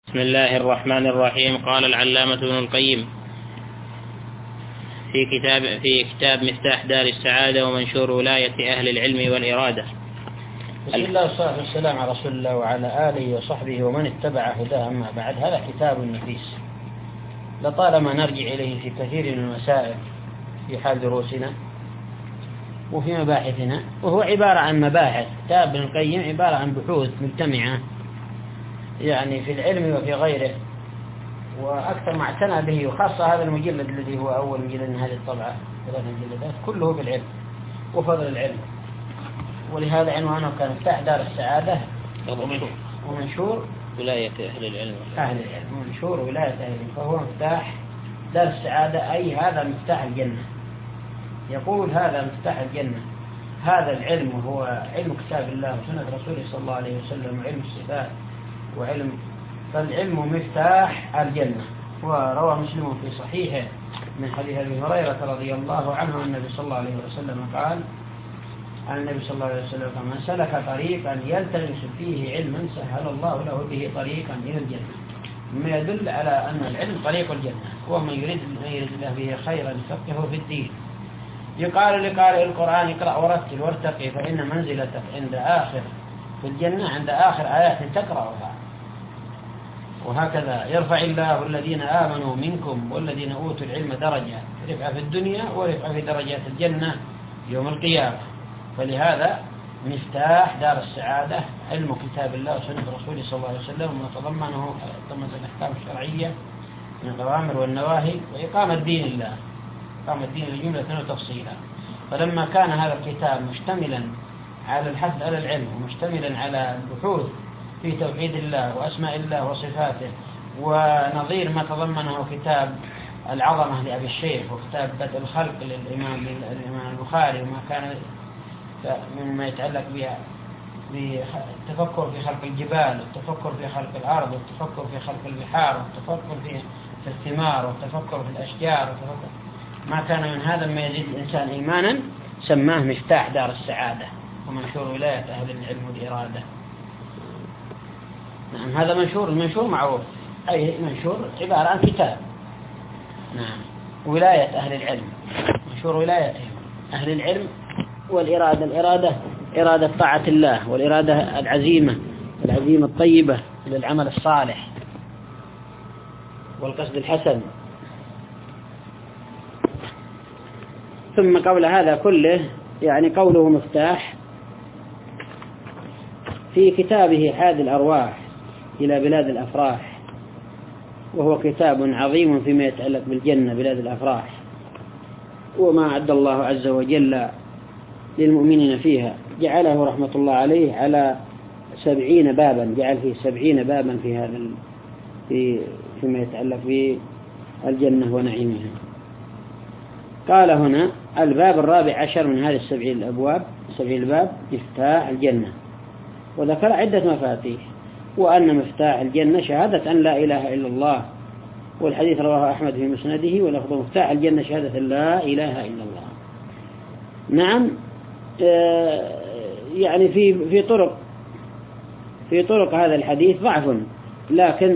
بسم الله الرحمن الرحيم. قال العلامة ابن القيم في كتاب مفتاح دار السعادة ومنشور ولاية أهل العلم والإرادة. بسم الله والصلاة والسلام على رسول الله وعلى آله وصحبه ومن اتبع هداه. أما بعد، هذا كتاب نفيس لطالما نرجع إليه في كثير من المسائل في حال دروسنا وفي مباحثنا، وهو عبارة عن مباحث. كتاب ابن القيم عبارة عن بحوث مجتمعة يعني في العلم وفي غيره، وأكثر ما اعتنى به، وخاصة هذا المجلد الذي هو أول مجلد من هذه الطبعة، 3 مجلدات كله في العلم وفضل العلم، ولهذا عنوانه كان مفتاح دار السعادة ومنشور ولاية أهل العلم ومنشور ولاية أهل العلم. فهو مفتاح دار السعادة، أي هذا مفتاح الجنة. يقول هذا مفتاح الجنة، هذا العلم هو علم كتاب الله وسنة رسوله صلى الله عليه وسلم وعلم الصفات وعلم، فالعلم مفتاح الجنة. وروى مسلم في صحيحه من حديث أبي هريرة رضي الله عنه أن النبي صلى الله عليه وسلم قال: عن النبي صلى الله عليه وسلم: من سلك طريقا يلتمس فيه علما سهل الله له به طريقا إلى الجنة. مما يدل على أن العلم طريق الجنة، ومن يريد الله به خيرا يفقهه في الدين. يقال لقارئ القرآن: اقرأ ورتل وارتقي، فإن منزلتك عند آخر في الجنة عند آخر آيات تقرأها. وهكذا يرفع الله الذين آمنوا منكم والذين أوتوا العلم درجة، رفع في الدنيا ورفع في درجات الجنة يوم القيامة. فلهذا مفتاح دار السعادة علم كتاب الله وسنة رسوله صلى الله عليه وسلم، وما تضمنه الأحكام الشرعية من الأوامر والنواهي، وإقامة دين الله، إقامة الدين جملة وتفصيلا. فلما كان هذا الكتاب مشتملا على الحث على العلم، ومشتملا على البحوث في توحيد الله وأسماء الله وصفاته، ونظير ما تضمنه كتاب العظمة لأبي الشيخ، وكتاب بدء الخلق للإمام البخاري، وما كان مما يتعلق بالتفكر في خلق الجبال، والتفكر في خلق الأرض، والتفكر في خلق البحار، والتفكر في الثمار، والتفكر في الأشجار، ما كان من هذا ما يزيد الإنسان إيمانا، سماه مفتاح دار السعادة ومنشور ولاية أهل العلم والإرادة. نعم، هذا منشور. المنشور معروف، أي منشور عبارة عن كتاب. نعم، ولاية أهل العلم، منشور ولاية أهل العلم والإرادة. الإرادة إرادة طاعة الله، والإرادة العزيمة الطيبة للعمل الصالح والقصد الحسن. ثم قول هذا كله، يعني قوله مفتاح في كتابه حاد الأرواح إلى بلاد الأفراح، وهو كتاب عظيم فيما يتعلق بالجنة بلاد الأفراح، وما أعد الله عز وجل للمؤمنين فيها. جعله رحمة الله عليه على 70 بابا، جعل فيه 70 بابا في هذا فيما يتعلق بالجنة ونعيمها. قال هنا: الباب 14 من هذه 70 الباب مفتاح الجنة، وذكر عدة مفاتيح، وأن مفتاح الجنة شهادة أن لا إله إلا الله، والحديث رواه أحمد في مسنده، ولفظ مفتاح الجنة شهادة لا إله إلا الله. نعم، يعني في طرق هذا الحديث ضعف، لكن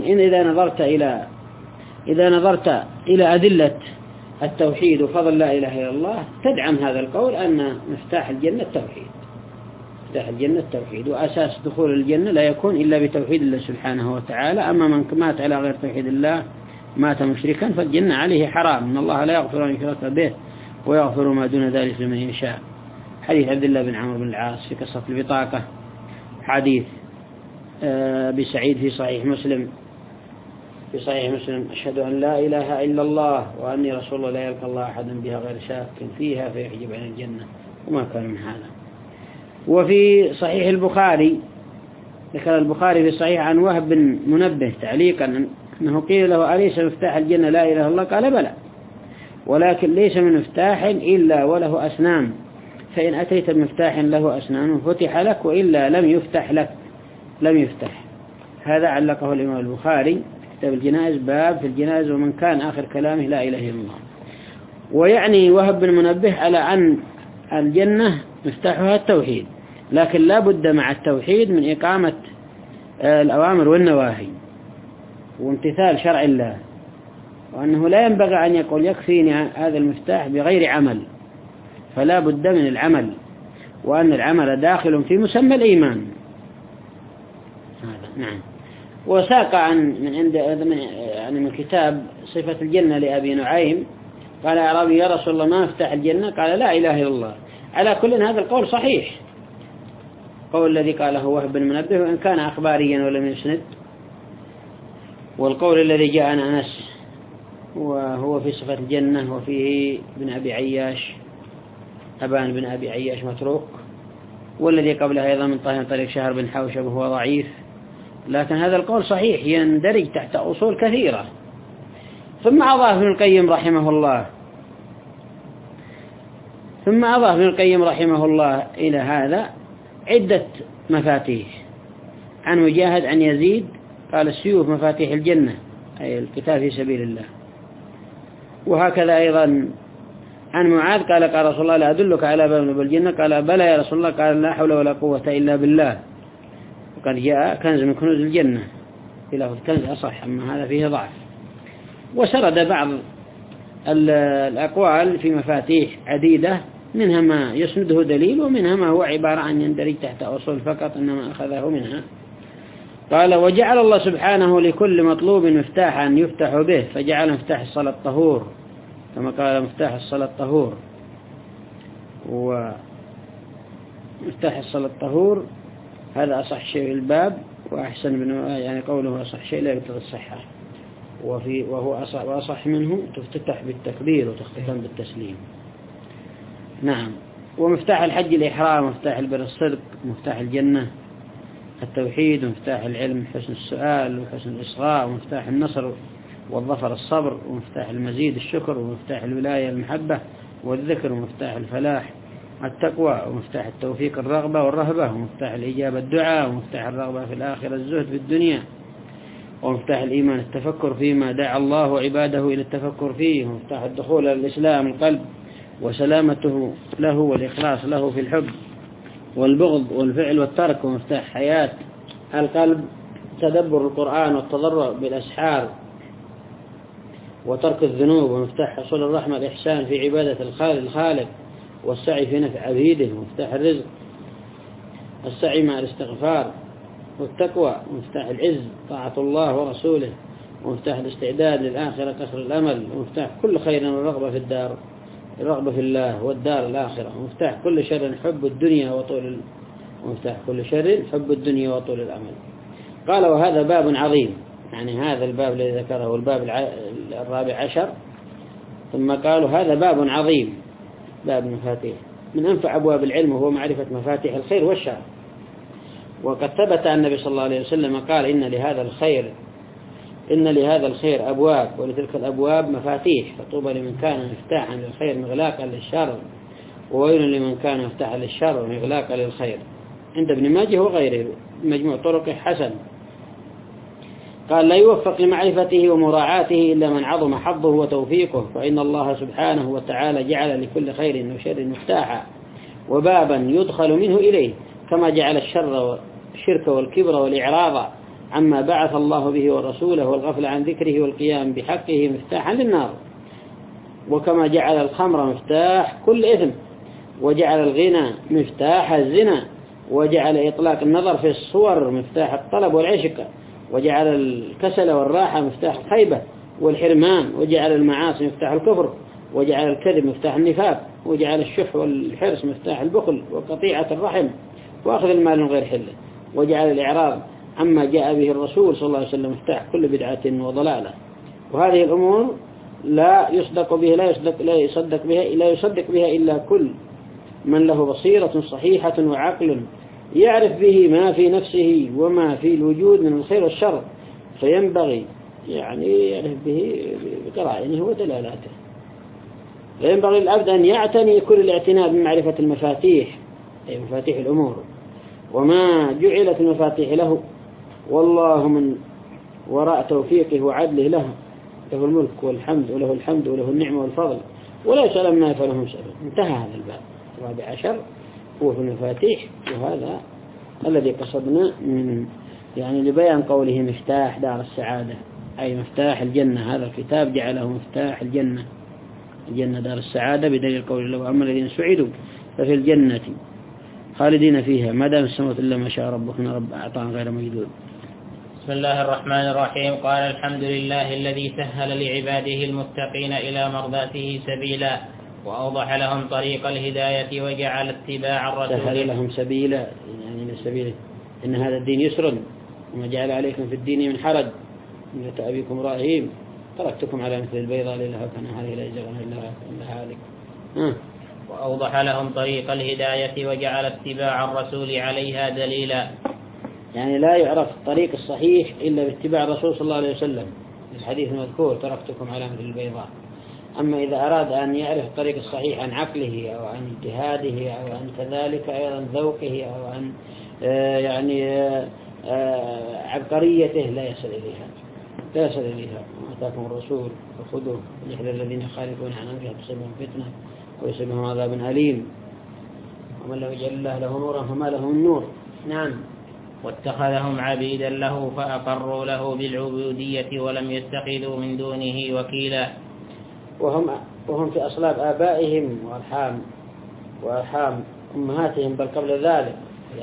إذا نظرت إلى أدلة التوحيد وفضل لا إله إلا الله تدعم هذا القول أن مفتاح الجنة التوحيد. مفتاح الجنة التوحيد، وأساس دخول الجنة لا يكون إلا بتوحيد الله سبحانه وتعالى. أما من مات على غير توحيد الله مات مشركا فالجنة عليه حرام، إن الله لا يغفر أن يشرك به ويغفر ما دون ذلك لمن يشاء. حديث عبد الله بن عمرو بن العاص في قصة البطاقة، حديث بسعيد في صحيح مسلم أشهد أن لا إله إلا الله وأني رسول الله لا يلقى الله أحد بها غير شاك فيها فيحجب عن الجنة، وما كان من هذا. وفي صحيح البخاري ذكر البخاري في صحيح عن وهب بن منبه تعليقا أنه قيل له: أليس مفتاح الجنة لا إله إلا الله؟ قال: بلى، ولكن ليس من مفتاح إلا وله أسنان، فإن أتيت بمفتاح له أسنان فتح لك، وإلا لم يفتح. هذا علقه الإمام البخاري في كتاب الجنائز، باب في الجنائز: ومن كان آخر كلامه لا إله إلا الله. ويعني وهب بن منبه على أن الجنة مفتاحها التوحيد، لكن لا بد مع التوحيد من إقامة الأوامر والنواهي. وامتثال شرع الله، وأنه لا ينبغي أن يقول يكفيني هذا المفتاح بغير عمل، فلا بد من العمل، وأن العمل داخل في مسمى الإيمان. هذا نعم. وساق من كتاب صفة الجنة لأبي نعيم قال أعرابي يا رسول الله ما مفتاح الجنة؟ قال لا إله إلا الله. على كل هذا القول صحيح، قول الذي قاله وهب بن منبه وإن كان أخباريا ولم يسند، والقول الذي جاء عن أنس وهو في صفة الجنة وفيه ابن أبي عياش أبان بن أبي عياش متروك، والذي قبله أيضا من طريق شهر بن حوشب وهو ضعيف، لكن هذا القول صحيح يندرج تحت أصول كثيرة. ثم أضاف ابن القيم رحمه الله إلى هذا عدة مفاتيح، عن مجاهد عن يزيد قال السيوف مفاتيح الجنة أي القتال في سبيل الله. وهكذا أيضا عن معاذ قال رسول الله لا أدلك على باب الجنة؟ قال بلى يا رسول الله. قال لا حول ولا قوة إلا بالله. وقد جاء كنز من كنوز الجنة، إلى الكنز أصح، أما هذا فيه ضعف. وسرد بعض الأقوال في مفاتيح عديدة، منها ما يسنده دليل ومنها ما هو عبارة عن يندرج تحت أصول فقط إنما أخذه منها. قال وجعل الله سبحانه لكل مطلوب مفتاحا يفتح به، فجعل مفتاح الصلاة الطهور كما قال مفتاح الصلاة الطهور، ومفتاح الصلاة الطهور هذا أصح شيء في الباب، وأحسن يعني قوله أصح شيء لا يقتضي الصحة، وهو أصح منه تفتتح بالتكبير وتختتم بالتسليم. نعم. ومفتاح الحج الإحرام، مفتاح البر الصدق، مفتاح الجنة التوحيد، ومفتاح العلم حسن السؤال وحسن الإصغاء، ومفتاح النصر والظفر الصبر، ومفتاح المزيد الشكر، ومفتاح الولاية المحبة والذكر، ومفتاح الفلاح التقوى، ومفتاح التوفيق الرغبة والرهبة، ومفتاح الإجابة الدعاء، ومفتاح الرغبة في الآخرة الزهد في الدنيا، ومفتاح الإيمان التفكر فيما دعا الله عباده إلى التفكر فيه، ومفتاح الدخول إلى الإسلام القلب وسلامته له والإخلاص له في الحب والبغض والفعل والترك، ومفتاح حياة القلب تدبر القرآن والتضرع بالأسحار وترك الذنوب، ومفتاح حصول الرحمة الإحسان في عبادة الخالق والسعي في نفع عبيده، ومفتاح الرزق السعي مع الاستغفار والتقوى، ومفتاح العز طاعة الله ورسوله، ومفتاح الاستعداد للآخرة كسر الأمل، ومفتاح كل خير والرغبة في الدار الرغبة في الله والدار الآخرة، ومفتاح كل شر حب الدنيا ومفتاح كل شر حب الدنيا وطول الأمل. قال وهذا باب عظيم، يعني هذا الباب الذي ذكره الباب 14، ثم قالوا هذا باب عظيم، باب مفاتيح من أنفع أبواب العلم، وهو معرفة مفاتيح الخير والشر. وقد ثبت أن النبي صلى الله عليه وسلم قال إن لهذا الخير أبواب، ولتلك الأبواب مفاتيح، فطوبى لمن كان مفتاحا للخير مغلاقا للشر، وويل لمن كان مفتاحا للشر مغلاقا للخير. عند ابن ماجه وغيره مجموع طرقه حسن. قال لا يوفق لمعرفته ومراعاته إلا من عظم حظه وتوفيقه، فإن الله سبحانه وتعالى جعل لكل خير وشر مفتاحا وبابا يدخل منه إليه، كما جعل الشرك والكبر والإعراض عما بعث الله به ورسوله والغفل عن ذكره والقيام بحقه مفتاحا للنار، وكما جعل الخمر مفتاح كل إثم، وجعل الغنى مفتاح الزنا، وجعل إطلاق النظر في الصور مفتاح الطلب والعشق، وجعل الكسل والراحة مفتاح الخيبة والحرمان، وجعل المعاصي مفتاح الكفر، وجعل الكذب مفتاح النفاق، وجعل الشح والحرص مفتاح البخل وقطيعة الرحم وأخذ المال من غير حله، وجعل الإعراض عما جاء به الرسول صلى الله عليه وسلم مفتاح كل بدعة وضلالة. وهذه الأمور لا يصدق بها إلا كل من له بصيرة صحيحة وعقل يعرف به ما في نفسه وما في الوجود من الخير والشر، فينبغي يعني يعرف به بقرائنه ودلالاته. فينبغي العبد أن يعتني كل الاعتناء بمعرفة المفاتيح، أي مفاتيح الأمور، وما جعلت المفاتيح له، والله من وراء توفيقه وعدله له الملك والحمد، وله الحمد وله النعمة والفضل، ولا يسأل ما يفعله مسألة. انتهى هذا الباب 14 هو في المفاتيح، وهذا الذي قصدنا من يعني لبيان قوله مفتاح دار السعادة. أي مفتاح الجنة. هذا الكتاب جعله مفتاح الجنة، الجنة دار السعادة، بدليل قول الله وأما الذين سعدوا ففي الجنة خالدين فيها ما دام السماوات إلا ما شاء ربك إن رب أعطاهم غير مجدود. بسم الله الرحمن الرحيم. قال الحمد لله الذي سهل لعباده المتقين إلى مرضاته سبيلا وأوضح لهم طريق الهداية وجعل اتباع الرسول سهل لهم سبيلا، يعني من سبيل إن هذا الدين يسر وما جعل عليكم في الدين من حرج ملة أبيكم إبراهيم تركتكم على مثل البيضاء ليلها كنهارها لا يزيغ إلا هالك. وأوضح لهم طريق الهداية وجعل اتباع الرسول عليها دليلا، يعني لا يعرف الطريق الصحيح إلا باتباع الرسول صلى الله عليه وسلم. الحديث المذكور تركتكم على مثل البيضاء. أما إذا أراد أن يعرف الطريق الصحيح عن عقله أو عن اجتهاده أو عن كذلك أيضا ذوقه أو عن عبقريته لا يصل إليها. وآتاكم الرسول فخذوه وليحذر الذين يخالفون عن أمره تصيبهم فتنة ويصيبهم عذاب أليم ومن لم يجعل الله له نورا فما له من نور. نعم. واتخذهم عبيدا له فأقروا له بالعبودية ولم يتخذوا من دونه وكيلا. وهم في أصلاب آبائهم وأرحام أمهاتهم بل قبل ذلك.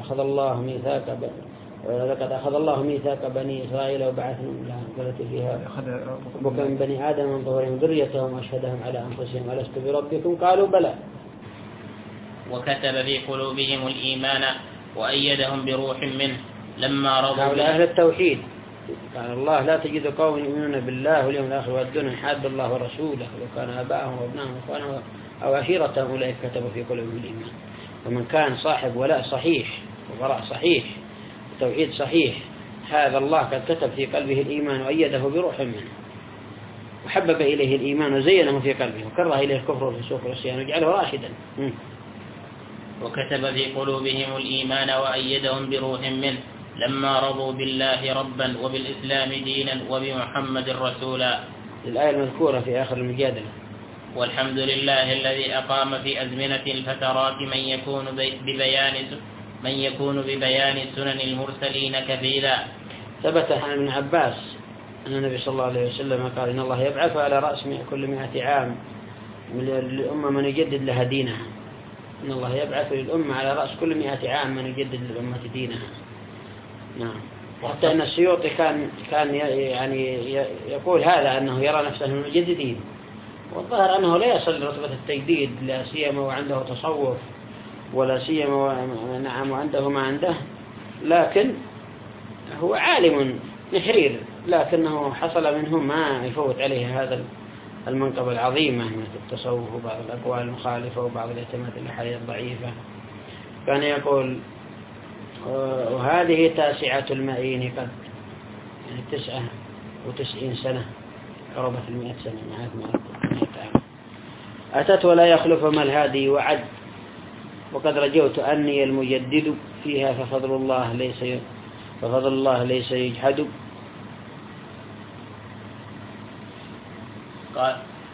لقد أخذ الله ميثاق بني إسرائيل وبعثنا التي فيها ربك من بني آدم من ظهورهم ذريتهم وأشهدهم على أنفسهم ألست بربكم قالوا بلى. وكتب في قلوبهم الإيمان وأيدهم بروح منه لما رضوا هؤلاء أهل التوحيد. قال الله لا تجد قوم يؤمنون بالله واليوم الآخر ويودون حاد الله ورسوله وكان آباءهم وابنائهم وإخوانهم أو عشيرتهم أولئك كتبوا في قلوبهم الإيمان. ومن كان صاحب ولاء صحيح وبراء صحيح توحيد صحيح هذا الله قد كتب في قلبه الإيمان وأيده بروح منه وحبب إليه الإيمان وزينه في قلبه وكره إليه الكفر والفسوق والعصيان وجعله راشدا. وكتب في قلوبهم الإيمان وأيدهم بروح منه لما رضوا بالله ربا وبالإسلام دينا وبمحمد رسولا. الآية المذكورة في آخر المجادلة. والحمد لله الذي أقام في أزمنة الفترات من يكون ببيان سنن المرسلين كفيلا. ثبت عن ابن عباس أن النبي صلى الله عليه وسلم قال إن الله يبعث على رأس كل 100 عام للأمة من يجدد لها دينها. إن الله يبعث للأمة على رأس كل 100 عام من يجدد للأمة دينها. نعم. حتى أن السيوطي كان يعني يقول هذا أنه يرى نفسه من المجددين والظاهر أنه لا يصل لرتبة التجديد لا سيما وعنده تصوف ولا سيما نعم وعنده ما عنده، لكن هو عالم نحرير لكنه حصل منه ما يفوت عليه هذا المنقب العظيمة من التصوف وبعض الأقوال المخالفة وبعض الاعتماد الأحاديث الضعيفة. كان يقول وهذه تاسعة المعين قد يعني 99 سنة قربت 100 سنة معك 100 عام أتت ولا يخلف ما الهادي وعد وقد رجوت أني المجدد فيها ففضل الله ليس يجحد. قال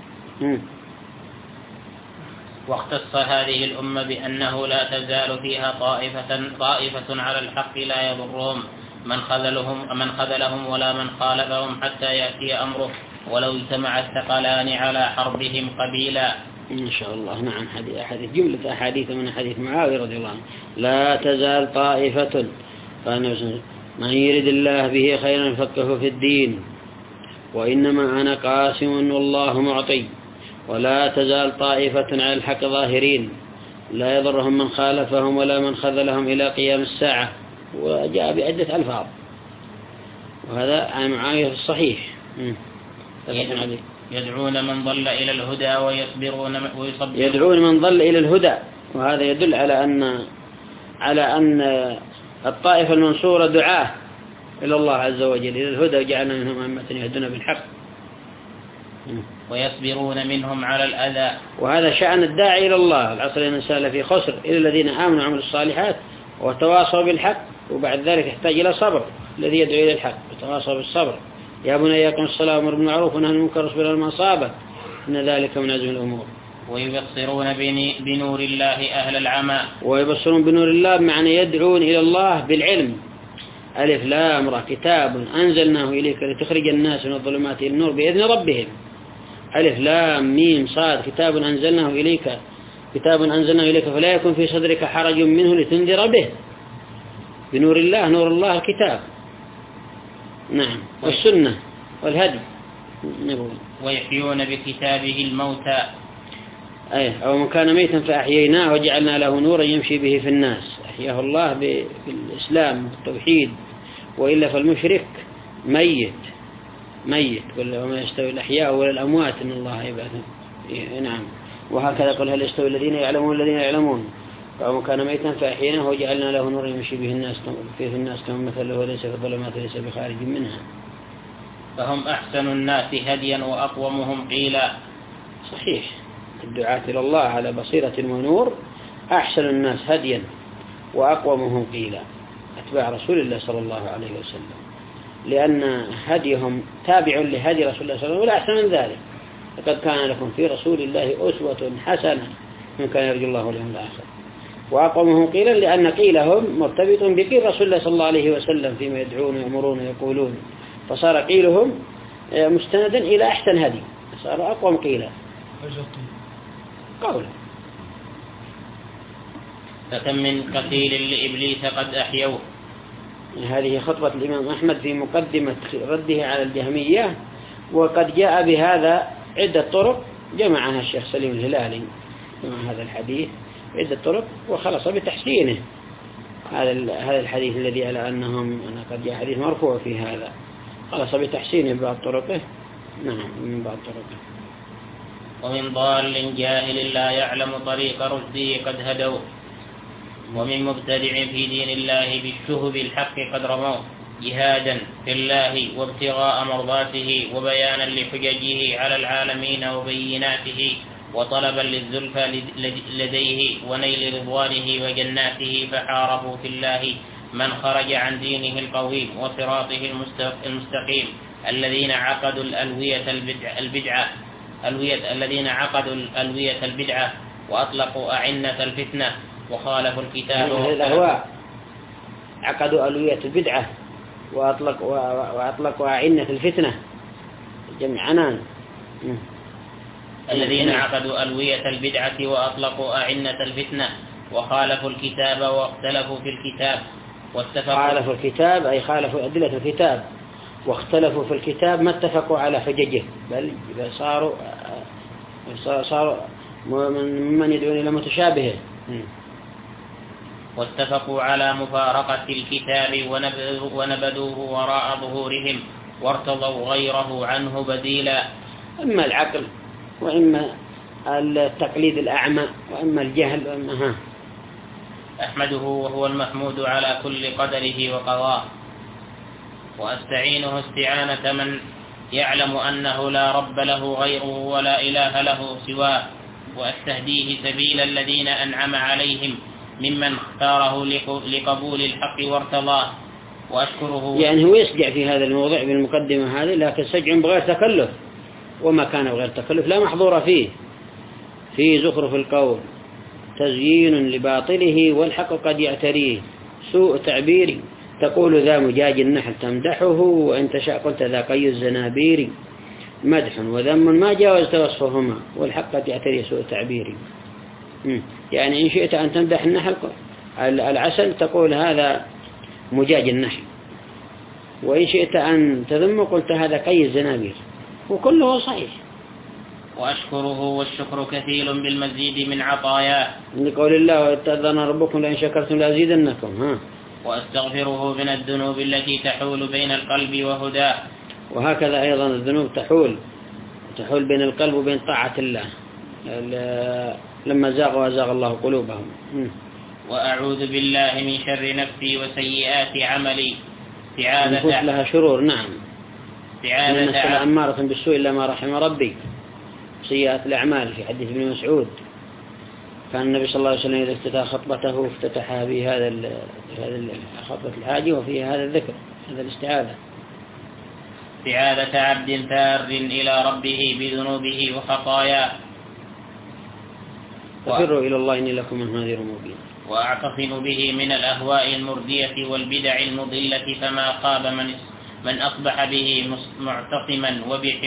واختص هذه الأمة بأنه لا تزال فيها طائفة على الحق لا يضرهم من خذلهم ولا من خالفهم حتى يأتي أمره ولو اجتمع الثقلان على حربهم قبيلا. إن شاء الله. نعم. حديث جملة أحاديث من حديث معاوية رضي الله عنه لا تزال طائفة من يرد الله به خيرا فقهه في الدين وإنما أنا قاسم والله معطي ولا تزال طائفة على الحق ظاهرين لا يضرهم من خالفهم ولا من خذلهم إلى قيام الساعة. وجاء بعدة ألفاظ وهذا عن معاوية الصحيح. يدعون من ضل إلى الهدى يدعون من ضل إلى الهدى. وهذا يدل على أن الطائفة المنصورة دعاة إلى الله عز وجل إلى الهدى وجعلنا منهم أمة يهدون بالحق ويصبرون منهم على الأذى. وهذا شأن الداعي إلى الله. العصر الإنسان في خسر إلى الذين آمنوا وعملوا الصالحات وتواصوا بالحق وبعد ذلك يحتاج إلى صبر. الذي يدعو إلى الحق وتواصوا بالصبر يا بني أقم الصلاة وأمر بالمعروف ونهى عن المنكر واصبر على ما أصابك إن ذلك من عزم الأمور. ويبصرون بنور الله أهل العمى. ويبصرون بنور الله بمعنى يدعون إلى الله بالعلم ألف لام را كتاب أنزلناه إليك لتخرج الناس من الظلمات إلى النور بإذن ربهم. ألف لام ميم صاد كتاب أنزلناه إليك فلا يكن في صدرك حرج منه لتنذر به بنور الله، نور الله الكتاب. نعم. والسنة والهدي. ويحيون بكتابه الموتى. أو من كان ميتا فأحييناه وجعلنا له نورا يمشي به في الناس. أحياه الله بالإسلام بالتوحيد، وإلا فالمشرك ميت وما يستوي الأحياء ولا الأموات إن الله يبعث. نعم. وهكذا قال هل يستوي الذين يعلمون الذين يعلمون. أو من كان ميتا فأحييناه وجعلنا له نورا يمشي به الناس في الناس كمن مثله وليس في الظلمات ليس بخارج منها. فهم أحسن الناس هديا وأقومهم قيلا. صحيح. الدعاة إلى الله على بصيرة ونور أحسن الناس هديا وأقومهم قيلا أتباع رسول الله صلى الله عليه وسلم، لأن هديهم تابع لهدي رسول الله صلى الله عليه وسلم ولا أحسن من ذلك. لقد كان لكم في رسول الله أسوة حسنة من كان يرجو الله واليوم الآخر. وأقومهم قيلا لأن قيلهم مرتبط بقيل رسول الله صلى الله عليه وسلم فيما يدعون ويأمرون ويقولون، فصار قيلهم مستندا إلى أحسن هدي، صار أقوم قيلا قولا. فكم من قتيل لإبليس قد أحيوه. هذه خطبة الإمام أحمد في مقدمة رده على الجهمية، وقد جاء بهذا عدة طرق جمعها الشيخ سليم الهلالي مع هذا الحديث عدة طرق وخلص بتحسينه. هذا الحديث الذي على أنهم قد جاء حديث مرفوع في هذا، خلص بتحسينه ببعض طرقه. نعم من بعض طرقه. ومن ضال جاهل لا يعلم طريق رشده قد هدوا، ومن مبتدع في دين الله بالشهب الحق قد رموا، جهادا في الله وابتغاء مرضاته وبيانا لحججه على العالمين وبيناته، وطلبا للزلفى لديه ونيل رضوانه وجناته، فحاربوا في الله من خرج عن دينه القويم وصراطه المستقيم، الذين عقدوا البدعة وأطلقوا أعنة الفتنة وخالفوا الكتاب. الأهواء عقدوا ألوية البدعة وأطلقوا أعنة الفتنة جمع عنان. الذين عقدوا ألوية البدعة وأطلقوا أعنة الفتنة وخالفوا الكتاب واختلفوا في الكتاب خالفوا الكتاب أي خالفوا أدلة الكتاب، واختلفوا في الكتاب ما اتفقوا على حججه، بل صاروا ممن يدعون إلى متشابهه. واتفقوا على مفارقة الكتاب ونبذوه وراء ظهورهم وارتضوا غيره عنه بديلا. إما العقل وإما التقليد الأعمى وإما الجهل وإما أحمده وهو المحمود على كل قدره وقضاه، وأستعينه استعانة من يعلم أنه لا رب له غيره ولا إله له سواه، وأستهديه سبيل الذين أنعم عليهم ممن اختاره لقبول الحق وارتضاه، وأشكره. يعني هو يسجع في هذا الموضوع بالمقدمة هذه، لكن سجع بغير تكلف، وما كان بغير تكلف لا محظور فيه. في زخرف القول تزيين لباطله والحق قد يعتريه، سوء تعبير تقول ذا مجاج النحل تمدحه، وإن تشاء قلت ذا قي الزنابير، مدح وذم ما جاوزت وصفهما والحق قد يعتريه سوء تعبير. يعني إن شئت أن تمدح النحل العسل تقول هذا مجاج النحل، وإن شئت أن تذم قلت هذا قي الزنابير، وكله صحيح. وأشكره والشكر كثير بالمزيد من عطاياه، لقول الله واتأذن ربكم لئن شكرتم لأزيدنكم. وأستغفره من الذنوب التي تحول بين القلب وهداه. وهكذا أيضا الذنوب تحول بين القلب وبين طاعة الله لما زاغوا وزاغ الله قلوبهم. وأعوذ بالله من شر نفسي وسيئات عملي. نفوس لها شرور. نعم. النفس أمارة بالسوء إلا ما رحم ربي. سيئات الأعمال في حديث ابن مسعود كان النبي صلى الله عليه وسلم إذا افتتح خطبته افتتحها بهذا خطبة الحاجة وفيها هذا الذكر، هذا الاستعاذة. استعاذة عبد ثار إلى ربه بذنوبه وخطاياه. ففروا إلى الله إني لكم من نذير مبين. وأعتصم به من الأهواء المردية والبدع المضلة، فما خاب من أصبح به معتصما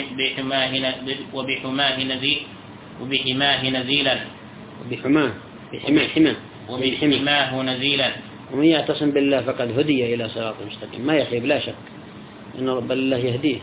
وبحماه نزيلا. ومن يعتصم بالله فقد هدي إلى صراط مستقيم، ما يخيب لا شك إن رب الله يهديه.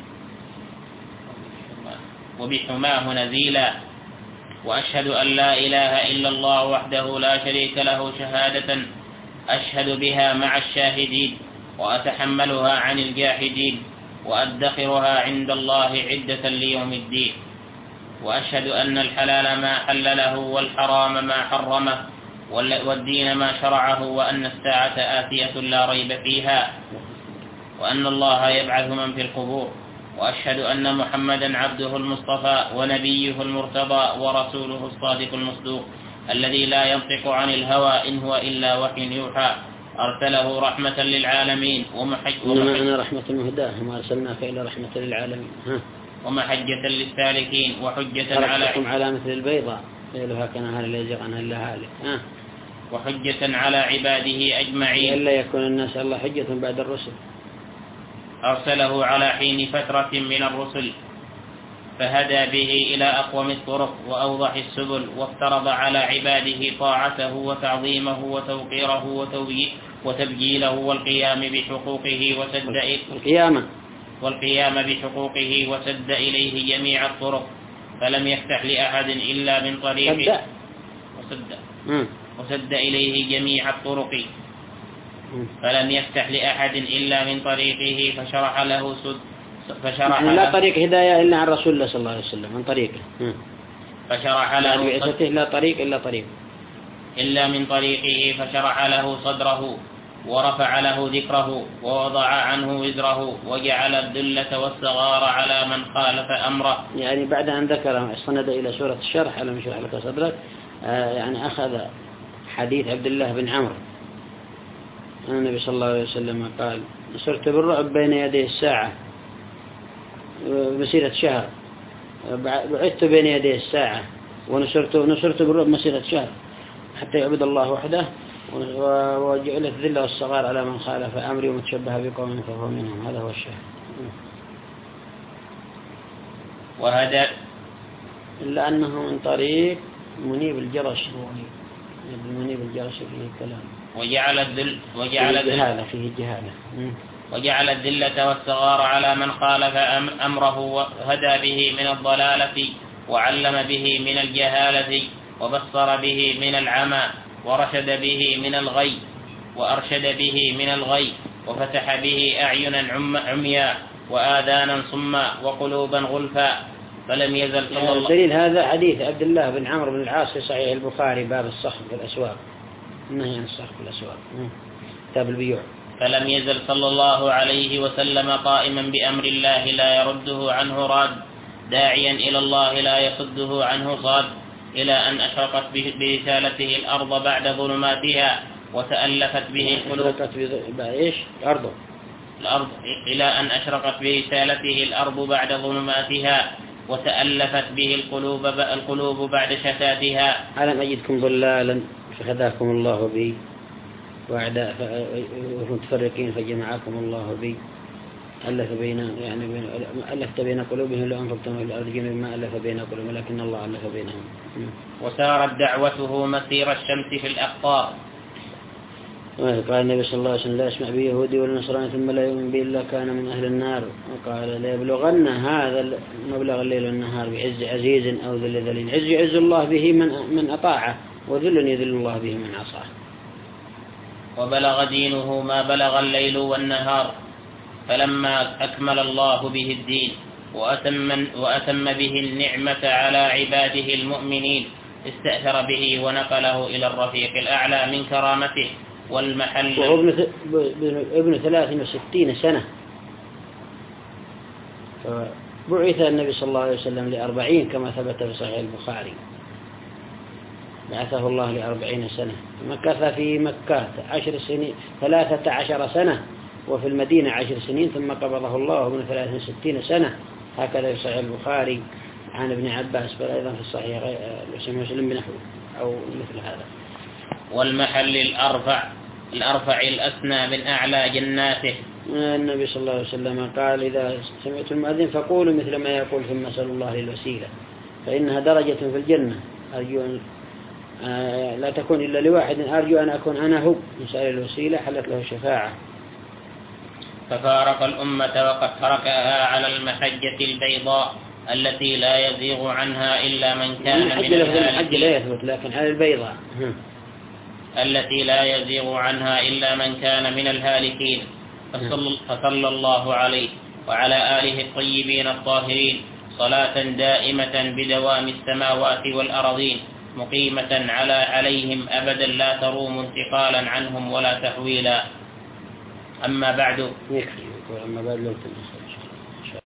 وبحماه نزيلا. وأشهد أن لا إله إلا الله وحده لا شريك له شهادة أشهد بها مع الشاهدين، وأتحملها عن الجاحدين، وأدخرها عند الله عدة ليوم الدين. وأشهد أن الحلال ما حلله والحرام ما حرمه والدين ما شرعه، وأن الساعة آتية لا ريب فيها، وأن الله يبعث من في القبور. وأشهد أن محمدا عبده المصطفى ونبيه المرتضى ورسوله الصادق المصدوق الذي لا ينطق عن الهوى إن هو إلا وحي يوحى، أرسله رحمة للعالمين أنا رحمة مهداة ما أرسلناك إلا رحمة للعالمين ومحجة للسالكين وحجة على مثل البيضاء ليلها كنهار لا يزيغ عنها إلا هالك وحجة على عباده أجمعين إلا يكون الناس الله حجة بعد الرسل. أرسله على حين فترة من الرسل فهدى به إلى أقوم الطرق وأوضح السبل، وافترض على عباده طاعته وتعظيمه وتوقيره وتبجيله والقيام بحقوقه وسد إليه جميع الطرق، فلم يفتح لأحد إلا من طريقه وسد إليه جميع الطرق فلم يفتح لأحد إلا من طريقه، فشرح له لا طريق هداية إلا عن رسول الله صلى الله عليه وسلم من طريقه، فشرح له بعثته لا طريق إلا من طريقه، فشرح له صدره ورفع له ذكره ووضع عنه وزره وجعل الذلة والصغار على من خالف أمره. يعني بعد أن ذكر استند إلى سورة الشرح ألم يشرح لك صدرك، يعني أخذ حديث عبد الله بن عمرو أن النبي صلى الله عليه وسلم قال: نصرت بالرعب بين يدي الساعة مسيرة شهر، بعثت بين يدي الساعة ونصرت بالرعب مسيرة شهر حتى يعبد الله وحده، وجعلت الذل والصغار على من خالف أمري ومتشبه بقوم فهو منهم. هذا هو الشهر. وهذا إلا أنه من طريق منيب الجرش فيه الكلام، وجعل الذلة والصغار على من خالف أمره، وهدى به من الضلالة، وعلم به من الجهالة، وبصر به من العمى، ورشد به من الغي، وأرشد به من الغي، وفتح به أعينا عميا وآذانا صما وقلوبا غلفا، فلم يزل صلى الله. دليل هذا حديث عبد الله بن عمرو بن العاص في صحيح البخاري باب الصخر في الأسواق، النهي عن الصخر في الأسواق، كتاب البيوع. فلم يزل صلى الله عليه وسلم قائما بأمر الله لا يرده عنه راد، داعيا إلى الله لا يصده عنه صاد، إلى أن أشرقت برسالته الأرض بعد ظلماتها وتألفت به القلوب. إلى أن أشرقت برسالته الأرض بعد ظلماتها وتألفت به القلوب بعد شتاتها. ألم أجدكم ضلالا فهداكم الله بي وأعداء متفرقين فجمعكم الله بي، ألفت بين قلوبهم لو أنفقتم في الأرض جميعا ما ألف بين قلوبهم ولكن الله ألف بينهم. وسارت دعوته مسير الشمس في الأقطار. قال النبي صلى الله عليه وسلم: لا يسمع بي يهودي ولا نصراني ثم لا يؤمن بي إلا كان من أهل النار. وقال: لا يبلغن هذا مبلغ الليل والنهار بعز عزيز أو ذل ذليل. عز يعز الله به من أطاعه، وذل يذل الله به من عصاه. وبلغ دينه ما بلغ الليل والنهار، فلما أكمل الله به الدين وأتم به النعمة على عباده المؤمنين استأثر به ونقله إلى الرفيق الأعلى من كرامته والمحل. وهو ابن 63 سنة، فبعث النبي صلى الله عليه وسلم ل40 كما ثبت في صحيح البخاري، بعثه الله ل40 سنة، مكث في مكة 13 سنة، وفي المدينة 10 سنين، ثم قبضه الله ابن 63 سنة. هكذا في صحيح البخاري عن ابن عباس، بل أيضا في الصحيح مسلم بنحو أو مثل هذا. والمحل الأرفع الأسنى من أعلى جناته. النبي صلى الله عليه وسلم قال: إذا سمعت المؤذن فقولوا مثل ما يقول، ثم اسألوا الله للوسيلة فإنها درجة في الجنة. أرجو أن لا تكون إلا لواحد، أرجو أن أكون أنا هو، نسأل الوسيلة حلت له شفاعة. ففارق الأمة وقد تركها على المحجة البيضاء التي لا يزيغ عنها إلا من كان من الهالكين. لا يثبت، لكن على البيضاء التي لا يزيغ عنها إلا من كان من الهالكين. فصلى الله عليه وعلى آله الطيبين الطاهرين صلاة دائمة بدوام السماوات والأرضين، مقيمة عليهم أبدا، لا تروم انتقالا عنهم ولا تحويلا. أما بعد. أما بعد